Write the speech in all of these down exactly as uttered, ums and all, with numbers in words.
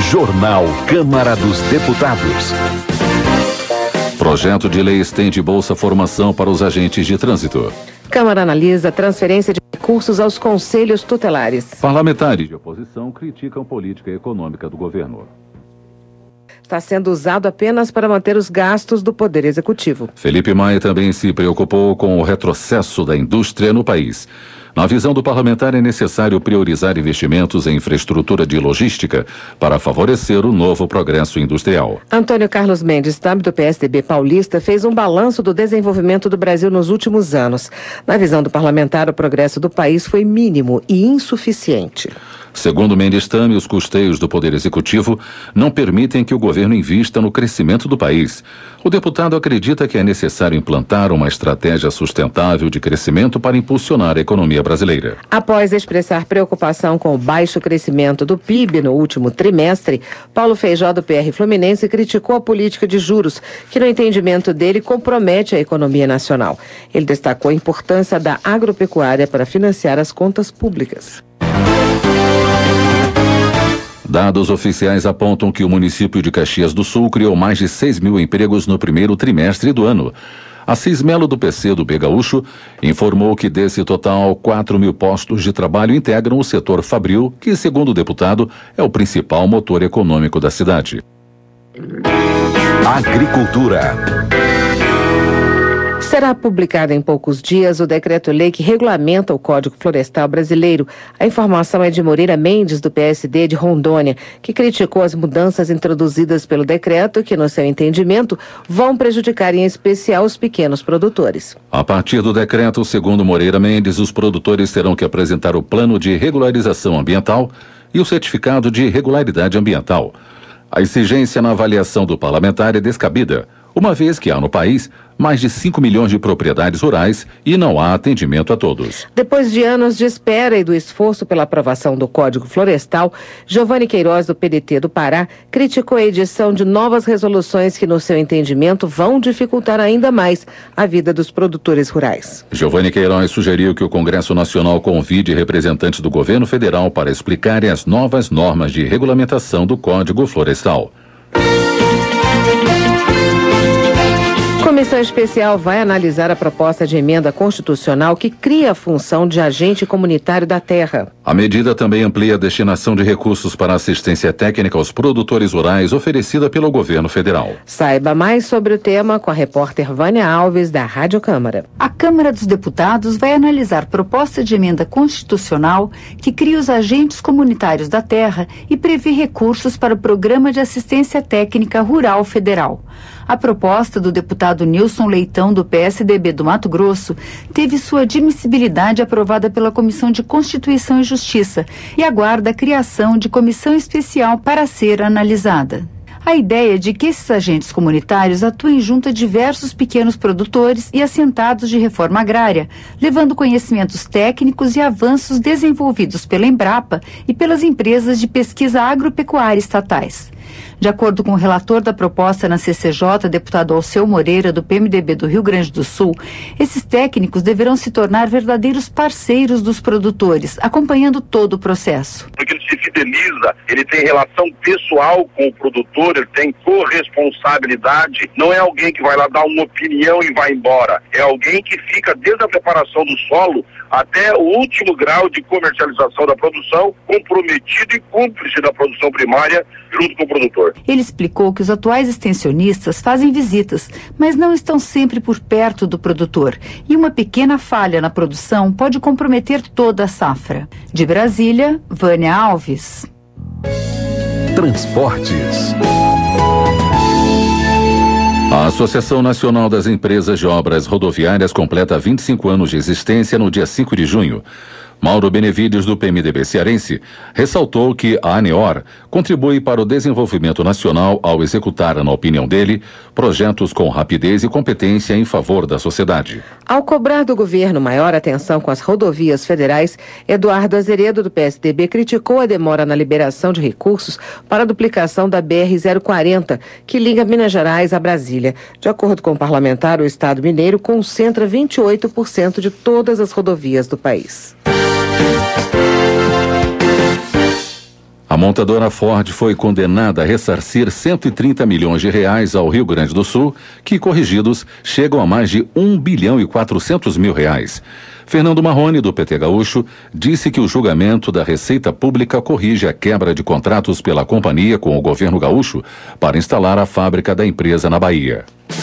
Jornal Câmara dos Deputados. Projeto de lei estende Bolsa Formação para os agentes de trânsito. Câmara analisa transferência de recursos aos conselhos tutelares. Parlamentares de oposição criticam política econômica do governo. Está sendo usado apenas para manter os gastos do Poder Executivo. Felipe Maia também se preocupou com o retrocesso da indústria no país. Na visão do parlamentar, é necessário priorizar investimentos em infraestrutura de logística para favorecer o novo progresso industrial. Antônio Carlos Mendes, do P S D B paulista, fez um balanço do desenvolvimento do Brasil nos últimos anos. Na visão do parlamentar, o progresso do país foi mínimo e insuficiente. Segundo Mendes Tame, os custeios do Poder Executivo não permitem que o governo invista no crescimento do país. O deputado acredita que é necessário implantar uma estratégia sustentável de crescimento para impulsionar a economia brasileira. Após expressar preocupação com o baixo crescimento do P I B no último trimestre, Paulo Feijó, do P R Fluminense, criticou a política de juros, que, no entendimento dele, compromete a economia nacional. Ele destacou a importância da agropecuária para financiar as contas públicas. Dados oficiais apontam que o município de Caxias do Sul criou mais de seis mil empregos no primeiro trimestre do ano. Assis Melo, do P C do B Gaúcho, informou que desse total, quatro mil postos de trabalho integram o setor fabril, que, segundo o deputado, é o principal motor econômico da cidade. Agricultura. Será publicado em poucos dias o decreto-lei que regulamenta o Código Florestal Brasileiro. A informação é de Moreira Mendes, do P S D de Rondônia, que criticou as mudanças introduzidas pelo decreto que, no seu entendimento, vão prejudicar em especial os pequenos produtores. A partir do decreto, segundo Moreira Mendes, os produtores terão que apresentar o plano de regularização ambiental e o certificado de regularidade ambiental. A exigência na avaliação do parlamentar é descabida, uma vez que há no país mais de cinco milhões de propriedades rurais e não há atendimento a todos. Depois de anos de espera e do esforço pela aprovação do Código Florestal, Giovanni Queiroz, do P D T do Pará, criticou a edição de novas resoluções que, no seu entendimento, vão dificultar ainda mais a vida dos produtores rurais. Giovanni Queiroz sugeriu que o Congresso Nacional convide representantes do governo federal para explicarem as novas normas de regulamentação do Código Florestal. Comissão especial vai analisar a proposta de emenda constitucional que cria a função de agente comunitário da terra. A medida também amplia a destinação de recursos para assistência técnica aos produtores rurais oferecida pelo governo federal. Saiba mais sobre o tema com a repórter Vânia Alves, da Rádio Câmara. A Câmara dos Deputados vai analisar proposta de emenda constitucional que cria os agentes comunitários da terra e prevê recursos para o Programa de Assistência Técnica Rural Federal. A proposta do deputado Nilson Leitão, do P S D B do Mato Grosso, teve sua admissibilidade aprovada pela Comissão de Constituição e Justiça e aguarda a criação de comissão especial para ser analisada. A ideia é de que esses agentes comunitários atuem junto a diversos pequenos produtores e assentados de reforma agrária, levando conhecimentos técnicos e avanços desenvolvidos pela Embrapa e pelas empresas de pesquisa agropecuária estatais. De acordo com o relator da proposta na C C J, deputado Alceu Moreira, do P M D B do Rio Grande do Sul, esses técnicos deverão se tornar verdadeiros parceiros dos produtores, acompanhando todo o processo. Porque ele se fideliza, ele tem relação pessoal com o produtor, ele tem corresponsabilidade, não é alguém que vai lá dar uma opinião e vai embora, é alguém que fica desde a preparação do solo até o último grau de comercialização da produção, comprometido e cúmplice da produção primária junto com o produtor. Ele explicou que os atuais extensionistas fazem visitas, mas não estão sempre por perto do produtor, e uma pequena falha na produção pode comprometer toda a safra. De Brasília, Vânia Alves. Transportes. A Associação Nacional das Empresas de Obras Rodoviárias completa vinte e cinco anos de existência no dia cinco de junho. Mauro Benevides, do P M D B cearense, ressaltou que a ANEOR contribui para o desenvolvimento nacional ao executar, na opinião dele, projetos com rapidez e competência em favor da sociedade. Ao cobrar do governo maior atenção com as rodovias federais, Eduardo Azeredo, do P S D B, criticou a demora na liberação de recursos para a duplicação da B R zero quarenta, que liga Minas Gerais a Brasília. De acordo com o parlamentar, o Estado mineiro concentra vinte e oito por cento de todas as rodovias do país. A A montadora Ford foi condenada a ressarcir cento e trinta milhões de reais ao Rio Grande do Sul, que, corrigidos, chegam a mais de um bilhão e quatrocentos mil reais. Fernando Marrone, do P T Gaúcho, disse que o julgamento da Receita Pública corrige a quebra de contratos pela companhia com o governo gaúcho para instalar a fábrica da empresa na Bahia.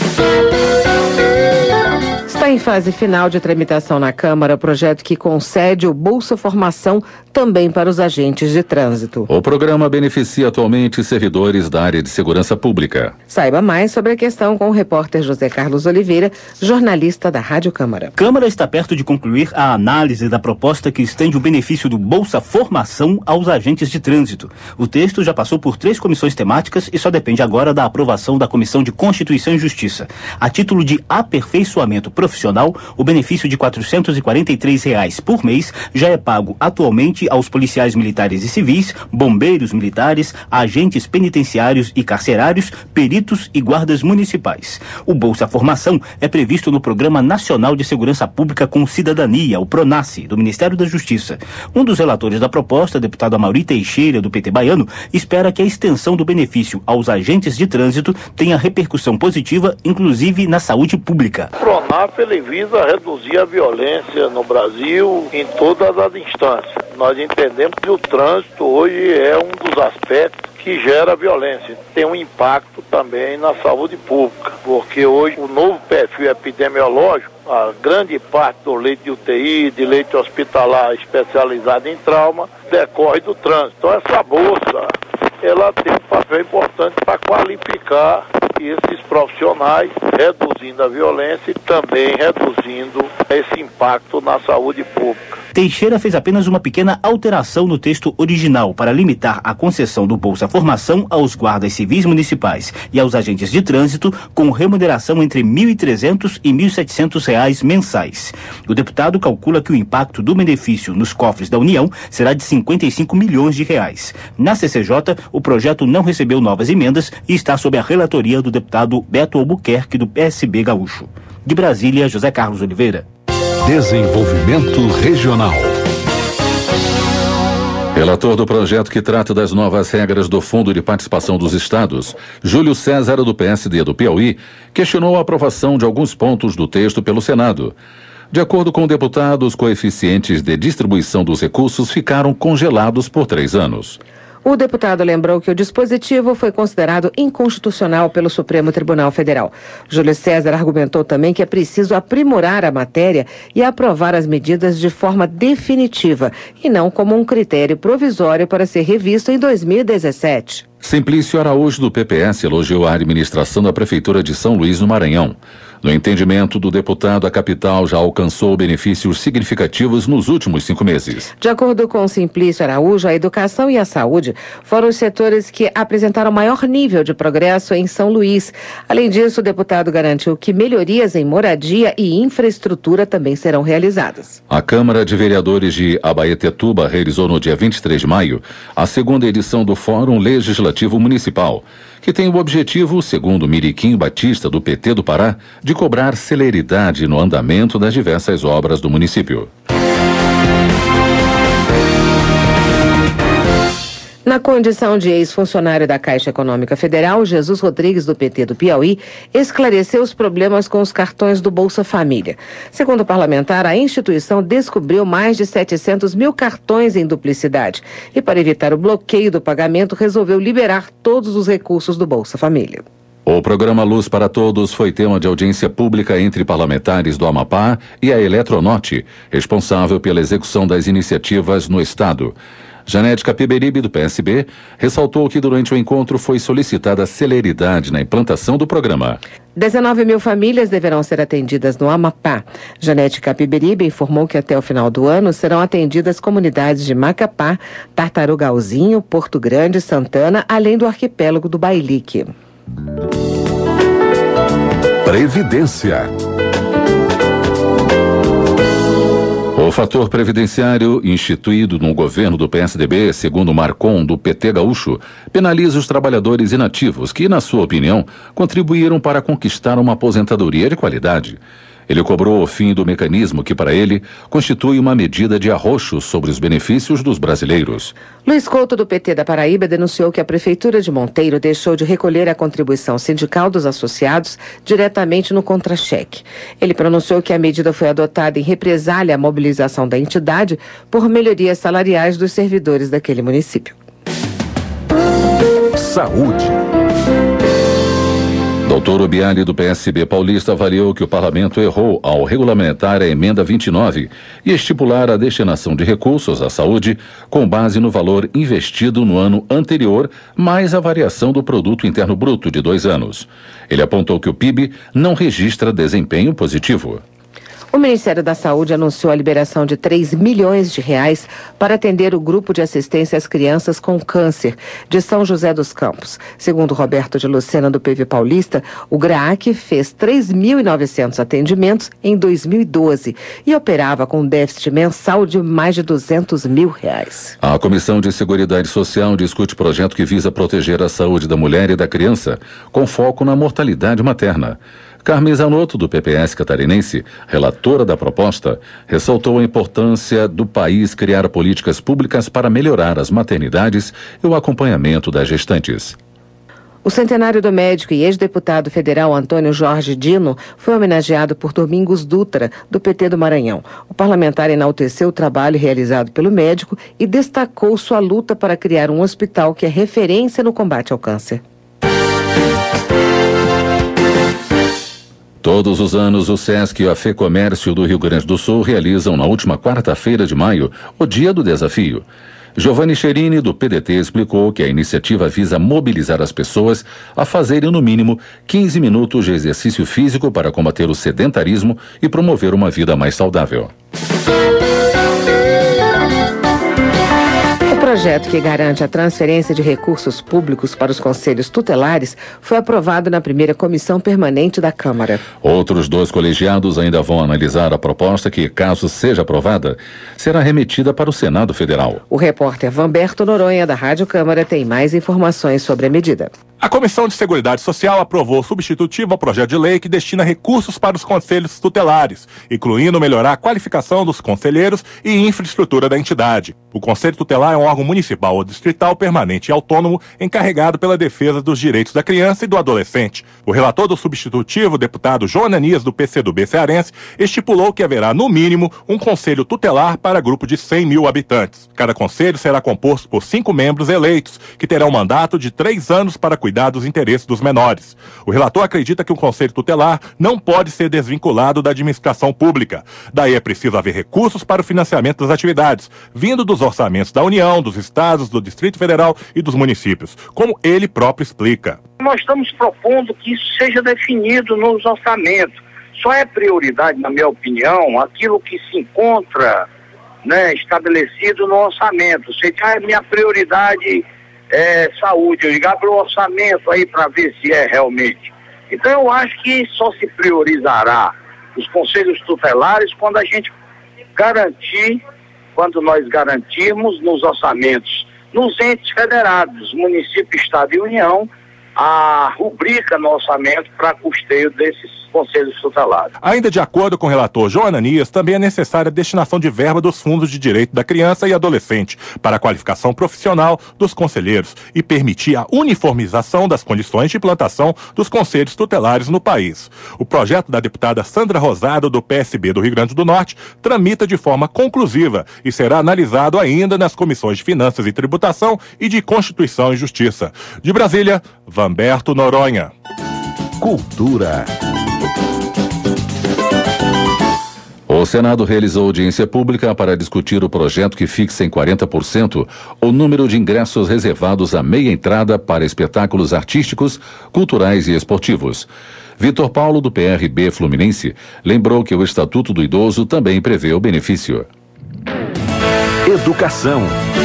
Está em fase final de tramitação na Câmara o projeto que concede o Bolsa Formação também para os agentes de trânsito. O programa beneficia atualmente servidores da área de segurança pública. Saiba mais sobre a questão com o repórter José Carlos Oliveira, jornalista da Rádio Câmara. Câmara está perto de concluir a análise da proposta que estende o benefício do Bolsa Formação aos agentes de trânsito. O texto já passou por três comissões temáticas e só depende agora da aprovação da Comissão de Constituição e Justiça. A título de aperfeiçoamento profissional, o benefício de quatrocentos e quarenta e três reais por mês já é pago atualmente aos policiais militares e civis, bombeiros militares, agentes penitenciários e carcerários, peritos e guardas municipais. O Bolsa Formação é previsto no Programa Nacional de Segurança Pública com Cidadania, o PRONASSE, do Ministério da Justiça. Um dos relatores da proposta, deputado Amaury Teixeira, do P T baiano, espera que a extensão do benefício aos agentes de trânsito tenha repercussão positiva, inclusive na saúde pública. PRONAF ele visa reduzir a violência no Brasil em todas as instâncias. Nós entendemos que o trânsito hoje é um dos aspectos que gera violência. Tem um impacto também na saúde pública, porque hoje o novo perfil epidemiológico, a grande parte do leito de U T I, de leito hospitalar especializado em trauma, decorre do trânsito. Então essa bolsa, ela tem um papel importante para qualificar esses profissionais, reduzindo a violência e também reduzindo esse impacto na saúde pública. Teixeira fez apenas uma pequena alteração no texto original para limitar a concessão do Bolsa Formação aos guardas civis municipais e aos agentes de trânsito com remuneração entre mil e trezentos e mil e setecentos reais mensais. O deputado calcula que o impacto do benefício nos cofres da União será de cinquenta e cinco milhões de reais. Na C C J, o projeto não recebeu novas emendas e está sob a relatoria do deputado Beto Albuquerque, do P S B gaúcho. De Brasília, José Carlos Oliveira. Desenvolvimento Regional. Relator do projeto que trata das novas regras do Fundo de Participação dos Estados, Júlio César, do P S D do Piauí, questionou a aprovação de alguns pontos do texto pelo Senado. De acordo com o deputado, os coeficientes de distribuição dos recursos ficaram congelados por três anos. O deputado lembrou que o dispositivo foi considerado inconstitucional pelo Supremo Tribunal Federal. Júlio César argumentou também que é preciso aprimorar a matéria e aprovar as medidas de forma definitiva e não como um critério provisório para ser revisto em dois mil e dezessete. Simplício Araújo, do P P S, elogiou a administração da Prefeitura de São Luís, no Maranhão. No entendimento do deputado, a capital já alcançou benefícios significativos nos últimos cinco meses. De acordo com Simplício Araújo, a educação e a saúde foram os setores que apresentaram maior nível de progresso em São Luís. Além disso, o deputado garantiu que melhorias em moradia e infraestrutura também serão realizadas. A Câmara de Vereadores de Abaetetuba realizou no dia vinte e três de maio a segunda edição do Fórum Legislativo Municipal, que tem o objetivo, segundo Miriquim Batista, do P T do Pará, de cobrar celeridade no andamento das diversas obras do município. Na condição de ex-funcionário da Caixa Econômica Federal, Jesus Rodrigues, do P T do Piauí, esclareceu os problemas com os cartões do Bolsa Família. Segundo o parlamentar, a instituição descobriu mais de setecentos mil cartões em duplicidade e, para evitar o bloqueio do pagamento, resolveu liberar todos os recursos do Bolsa Família. O programa Luz para Todos foi tema de audiência pública entre parlamentares do Amapá e a Eletronorte, responsável pela execução das iniciativas no estado. Janete Capiberibe, do P S B, ressaltou que durante o encontro foi solicitada celeridade na implantação do programa. dezenove mil famílias deverão ser atendidas no Amapá. Janete Capiberibe informou que até o final do ano serão atendidas comunidades de Macapá, Tartarugalzinho, Porto Grande, Santana, além do arquipélago do Bailique. Previdência. O fator previdenciário instituído no governo do P S D B, segundo o Marcon, do P T gaúcho, penaliza os trabalhadores inativos que, na sua opinião, contribuíram para conquistar uma aposentadoria de qualidade. Ele cobrou o fim do mecanismo que, para ele, constitui uma medida de arroxo sobre os benefícios dos brasileiros. Luiz Couto, do P T da Paraíba, denunciou que a Prefeitura de Monteiro deixou de recolher a contribuição sindical dos associados diretamente no contra-cheque. Ele pronunciou que a medida foi adotada em represália à mobilização da entidade por melhorias salariais dos servidores daquele município. Saúde. Doutor Obiali, do P S B paulista, avaliou que o parlamento errou ao regulamentar a emenda vinte e nove e estipular a destinação de recursos à saúde com base no valor investido no ano anterior, mais a variação do produto interno bruto de dois anos. Ele apontou que o P I B não registra desempenho positivo. O Ministério da Saúde anunciou a liberação de três milhões de reais para atender o grupo de assistência às crianças com câncer de São José dos Campos. Segundo Roberto de Lucena, do P V Paulista, o GRAAC fez três mil e novecentos atendimentos em dois mil e doze e operava com um déficit mensal de mais de duzentos mil reais. A Comissão de Seguridade Social discute projeto que visa proteger a saúde da mulher e da criança, com foco na mortalidade materna. Carmen Zanotto, do P P S catarinense, relatora da proposta, ressaltou a importância do país criar políticas públicas para melhorar as maternidades e o acompanhamento das gestantes. O centenário do médico e ex-deputado federal Antônio Jorge Dino foi homenageado por Domingos Dutra, do P T do Maranhão. O parlamentar enalteceu o trabalho realizado pelo médico e destacou sua luta para criar um hospital que é referência no combate ao câncer. Todos os anos, o SESC e a FEComércio do Rio Grande do Sul realizam na última quarta-feira de maio o Dia do Desafio. Giovanni Cherini, do P D T, explicou que a iniciativa visa mobilizar as pessoas a fazerem no mínimo quinze minutos de exercício físico para combater o sedentarismo e promover uma vida mais saudável. O projeto que garante a transferência de recursos públicos para os conselhos tutelares foi aprovado na primeira comissão permanente da Câmara. Outros dois colegiados ainda vão analisar a proposta que, caso seja aprovada, será remetida para o Senado Federal. O repórter Vanberto Noronha, da Rádio Câmara, tem mais informações sobre a medida. A Comissão de Seguridade Social aprovou o substitutivo ao projeto de lei que destina recursos para os conselhos tutelares, incluindo melhorar a qualificação dos conselheiros e infraestrutura da entidade. O Conselho Tutelar é um órgão municipal ou distrital permanente e autônomo encarregado pela defesa dos direitos da criança e do adolescente. O relator do substitutivo, o deputado João Ananias, do P C do B cearense, estipulou que haverá, no mínimo, um conselho tutelar para grupo de cem mil habitantes. Cada conselho será composto por cinco membros eleitos, que terão um mandato de três anos para cuidar dos interesses dos menores. O relator acredita que o Conselho Tutelar não pode ser desvinculado da administração pública. Daí é preciso haver recursos para o financiamento das atividades, vindo dos orçamentos da União, dos estados, do Distrito Federal e dos municípios, como ele próprio explica. Nós estamos propondo que isso seja definido nos orçamentos. Só é prioridade, na minha opinião, aquilo que se encontra, né, estabelecido no orçamento. Se é minha prioridade é saúde, eu ligar para o orçamento aí para ver se é realmente. Então eu acho que só se priorizará os conselhos tutelares quando a gente garantir, quando nós garantirmos nos orçamentos, nos entes federados, município, estado e união, a rubrica no orçamento para custeio desses conselhos tutelares. Ainda de acordo com o relator João Ananias, também é necessária a destinação de verba dos fundos de direito da criança e adolescente para a qualificação profissional dos conselheiros e permitir a uniformização das condições de implantação dos conselhos tutelares no país. O projeto da deputada Sandra Rosado, do P S B do Rio Grande do Norte, tramita de forma conclusiva e será analisado ainda nas comissões de Finanças e Tributação e de Constituição e Justiça. De Brasília, Vanberto Noronha. Cultura. O Senado realizou audiência pública para discutir o projeto que fixa em quarenta por cento o número de ingressos reservados à meia entrada para espetáculos artísticos, culturais e esportivos. Vitor Paulo, do P R B Fluminense, lembrou que o Estatuto do Idoso também prevê o benefício. Educação.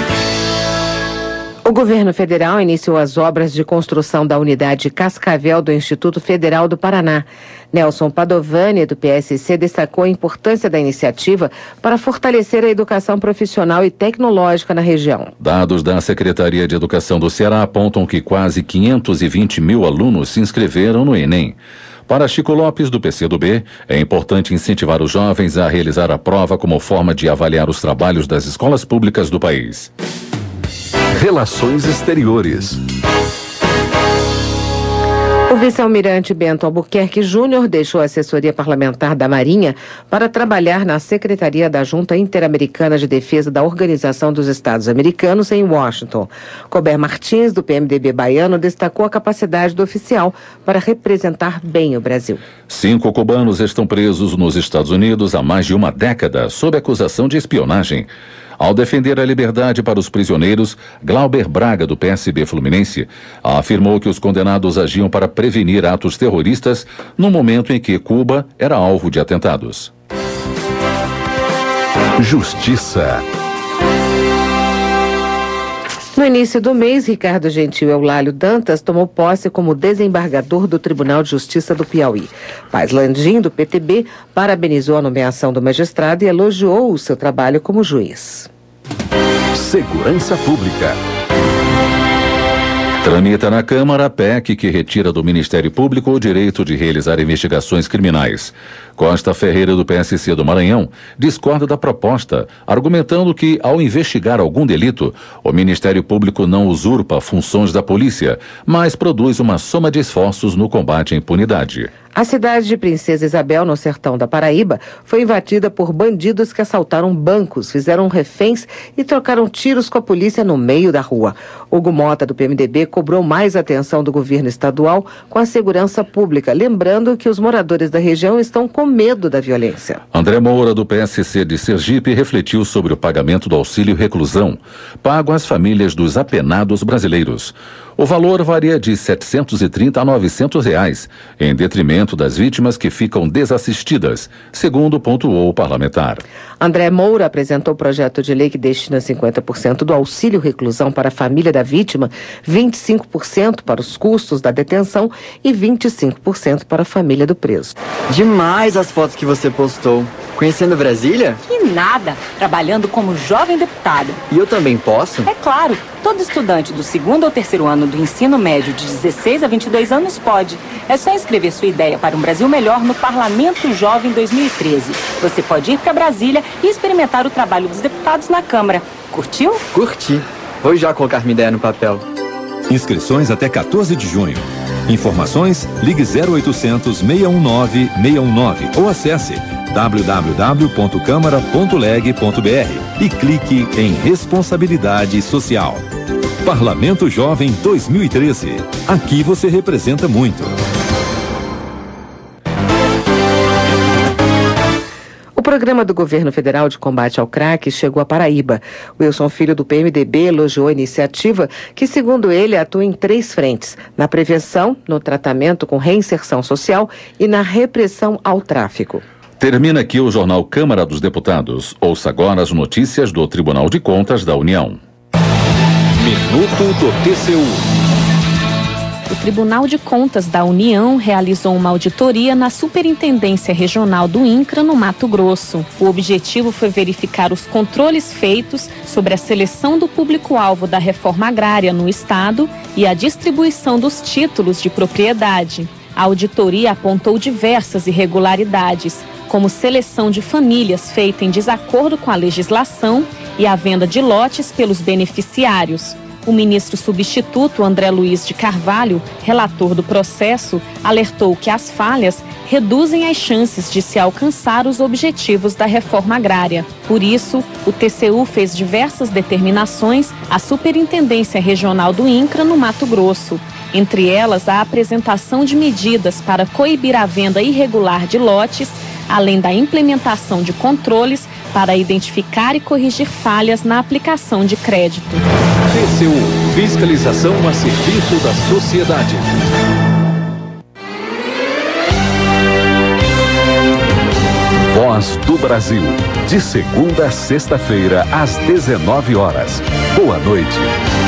O governo federal iniciou as obras de construção da unidade Cascavel do Instituto Federal do Paraná. Nelson Padovani, do P S C, destacou a importância da iniciativa para fortalecer a educação profissional e tecnológica na região. Dados da Secretaria de Educação do Ceará apontam que quase quinhentos e vinte mil alunos se inscreveram no Enem. Para Chico Lopes, do P C do B, é importante incentivar os jovens a realizar a prova como forma de avaliar os trabalhos das escolas públicas do país. Relações Exteriores. O vice-almirante Bento Albuquerque Júnior deixou a assessoria parlamentar da Marinha para trabalhar na Secretaria da Junta Interamericana de Defesa da Organização dos Estados Americanos em Washington. Colber Martins, do P M D B baiano, destacou a capacidade do oficial para representar bem o Brasil. Cinco cubanos estão presos nos Estados Unidos há mais de uma década, sob acusação de espionagem. Ao defender a liberdade para os prisioneiros, Glauber Braga, do P S B Fluminense, afirmou que os condenados agiam para prevenir atos terroristas no momento em que Cuba era alvo de atentados. Justiça. No início do mês, Ricardo Gentil Eulálio Dantas tomou posse como desembargador do Tribunal de Justiça do Piauí. Paz Landim, do P T B, parabenizou a nomeação do magistrado e elogiou o seu trabalho como juiz. Segurança Pública. Tramita na Câmara a P E C que retira do Ministério Público o direito de realizar investigações criminais. Costa Ferreira, do P S C do Maranhão, discorda da proposta, argumentando que, ao investigar algum delito, o Ministério Público não usurpa funções da polícia, mas produz uma soma de esforços no combate à impunidade. A cidade de Princesa Isabel, no sertão da Paraíba, foi invadida por bandidos que assaltaram bancos, fizeram reféns e trocaram tiros com a polícia no meio da rua. Hugo Mota, do P M D B, cobrou mais atenção do governo estadual com a segurança pública, lembrando que os moradores da região estão com medo da violência. André Moura, do P S C de Sergipe, refletiu sobre o pagamento do auxílio reclusão, pago às famílias dos apenados brasileiros. O valor varia de setecentos e trinta a novecentos reais, em detrimento das vítimas que ficam desassistidas, segundo pontuou o parlamentar. André Moura apresentou o projeto de lei que destina cinquenta por cento do auxílio reclusão para a família da vítima, vinte e cinco por cento para os custos da detenção e vinte e cinco por cento para a família do preso. Demais as fotos que você postou. Conhecendo Brasília? Que nada! Trabalhando como jovem deputado. E eu também posso? É claro! Todo estudante do segundo ou terceiro ano do ensino médio de dezesseis a vinte e dois anos pode. É só inscrever sua ideia para um Brasil melhor no Parlamento Jovem dois mil e treze. Você pode ir para Brasília e experimentar o trabalho dos deputados na Câmara. Curtiu? Curti. Vou já colocar minha ideia no papel. Inscrições até quatorze de junho. Informações, ligue zero oitocentos, seis um nove, seis um nove ou acesse w w w ponto câmara ponto leg ponto b r e clique em Responsabilidade Social. Parlamento Jovem dois mil e treze. Aqui você representa muito. O programa do governo federal de combate ao crack chegou à Paraíba. Wilson Filho, do P M D B, elogiou a iniciativa que, segundo ele, atua em três frentes: na prevenção, no tratamento com reinserção social e na repressão ao tráfico. Termina aqui o Jornal Câmara dos Deputados. Ouça agora as notícias do Tribunal de Contas da União. Minuto do T C U. O Tribunal de Contas da União realizou uma auditoria na Superintendência Regional do INCRA, no Mato Grosso. O objetivo foi verificar os controles feitos sobre a seleção do público-alvo da reforma agrária no estado e a distribuição dos títulos de propriedade. A auditoria apontou diversas irregularidades, como seleção de famílias feita em desacordo com a legislação e a venda de lotes pelos beneficiários. O ministro substituto André Luiz de Carvalho, relator do processo, alertou que as falhas reduzem as chances de se alcançar os objetivos da reforma agrária. Por isso, o T C U fez diversas determinações à Superintendência Regional do INCRA no Mato Grosso. Entre elas, a apresentação de medidas para coibir a venda irregular de lotes, além da implementação de controles para identificar e corrigir falhas na aplicação de crédito. T C U, fiscalização a serviço da sociedade. Voz do Brasil, de segunda a sexta-feira, às dezenove horas. Boa noite.